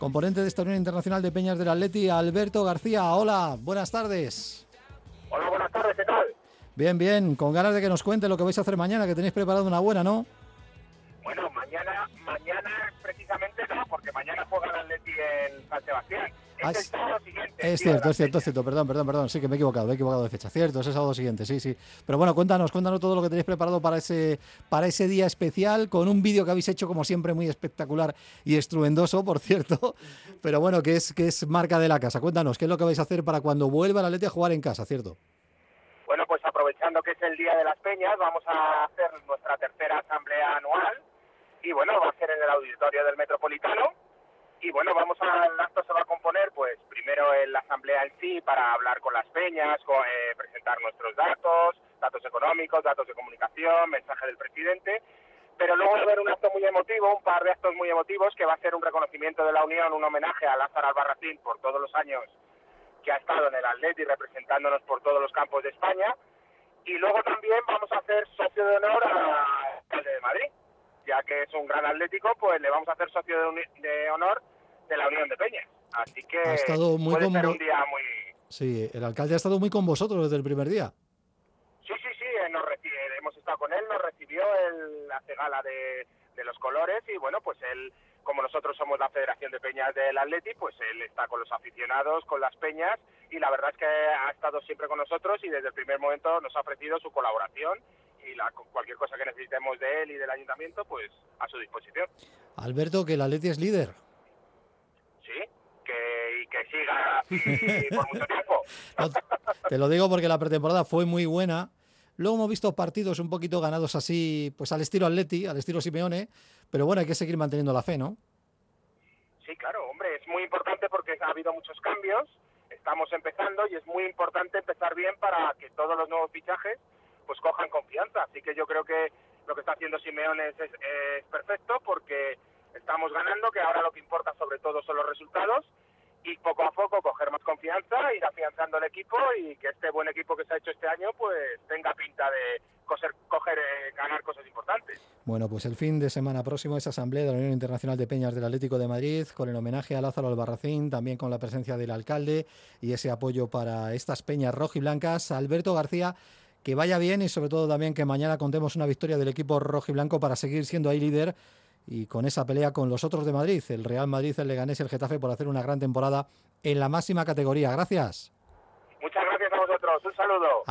componente de esta Unión Internacional de Peñas del Atleti, Alberto García. Hola, buenas tardes. Hola, buenas tardes, ¿qué tal? Bien, bien, con ganas de que nos cuente lo que vais a hacer mañana, que tenéis preparado una buena, ¿no? Bueno, mañana precisamente no, porque mañana juega el Atleti en San Sebastián. Es el sábado siguiente. Es cierto, perdón, sí que me he equivocado de fecha. Cierto, es el sábado siguiente, sí. Pero bueno, cuéntanos todo lo que tenéis preparado para ese día especial, con un vídeo que habéis hecho como siempre muy espectacular y estruendoso, por cierto, pero bueno, que es marca de la casa. Cuéntanos, ¿qué es lo que vais a hacer para cuando vuelva el Atleti a jugar en casa, cierto? Bueno, pues aprovechando que es el Día de las Peñas, vamos a hacer nuestra tercera asamblea anual y bueno, va a ser en el auditorio del Metropolitano. Y bueno, el acto se va a componer, pues primero en la asamblea en sí, para hablar con las peñas, presentar nuestros datos económicos, datos de comunicación, mensaje del presidente, pero luego va a haber un acto muy emotivo, un par de actos muy emotivos, que va a ser un reconocimiento de la Unión, un homenaje a Lázaro Albarracín por todos los años que ha estado en el Atleti representándonos por todos los campos de España, y luego también vamos a hacer socio de honor al alcalde de Madrid, ya que es un gran atlético, pues le vamos a hacer socio de honor de la Unión de Peñas. Así que ha estado muy puede ser un día muy... Sí, el alcalde ha estado muy con vosotros desde el primer día. Sí, hemos estado con él, nos recibió en la gala de los colores y bueno, pues él, como nosotros somos la Federación de Peñas del Atleti, pues él está con los aficionados, con las peñas, y la verdad es que ha estado siempre con nosotros y desde el primer momento nos ha ofrecido su colaboración y cualquier cosa que necesitemos de él y del ayuntamiento, pues a su disposición. Alberto, que el Atleti es líder. Sí, y que siga así por mucho tiempo. No, te lo digo porque la pretemporada fue muy buena. Luego hemos visto partidos un poquito ganados así, pues al estilo Atleti, al estilo Simeone, pero bueno, hay que seguir manteniendo la fe, ¿no? Sí, claro, hombre, es muy importante porque ha habido muchos cambios, estamos empezando y es muy importante empezar bien para que todos los nuevos fichajes pues cojan confianza. Así que yo creo que lo que está haciendo Simeone es perfecto porque estamos ganando, que ahora lo que importa sobre todo son los resultados, y poco a poco coger más confianza, ir afianzando el equipo y que este buen equipo que se ha hecho este año pues tenga pinta de ganar cosas importantes. Bueno, pues el fin de semana próximo es asamblea de la Unión Internacional de Peñas del Atlético de Madrid, con el homenaje a Lázaro Albarracín, también con la presencia del alcalde y ese apoyo para estas peñas rojiblancas. Alberto García, que vaya bien y sobre todo también que mañana contemos una victoria del equipo rojiblanco para seguir siendo ahí líder y con esa pelea con los otros de Madrid, el Real Madrid, el Leganés y el Getafe, por hacer una gran temporada en la máxima categoría. Gracias. Muchas gracias a vosotros, un saludo.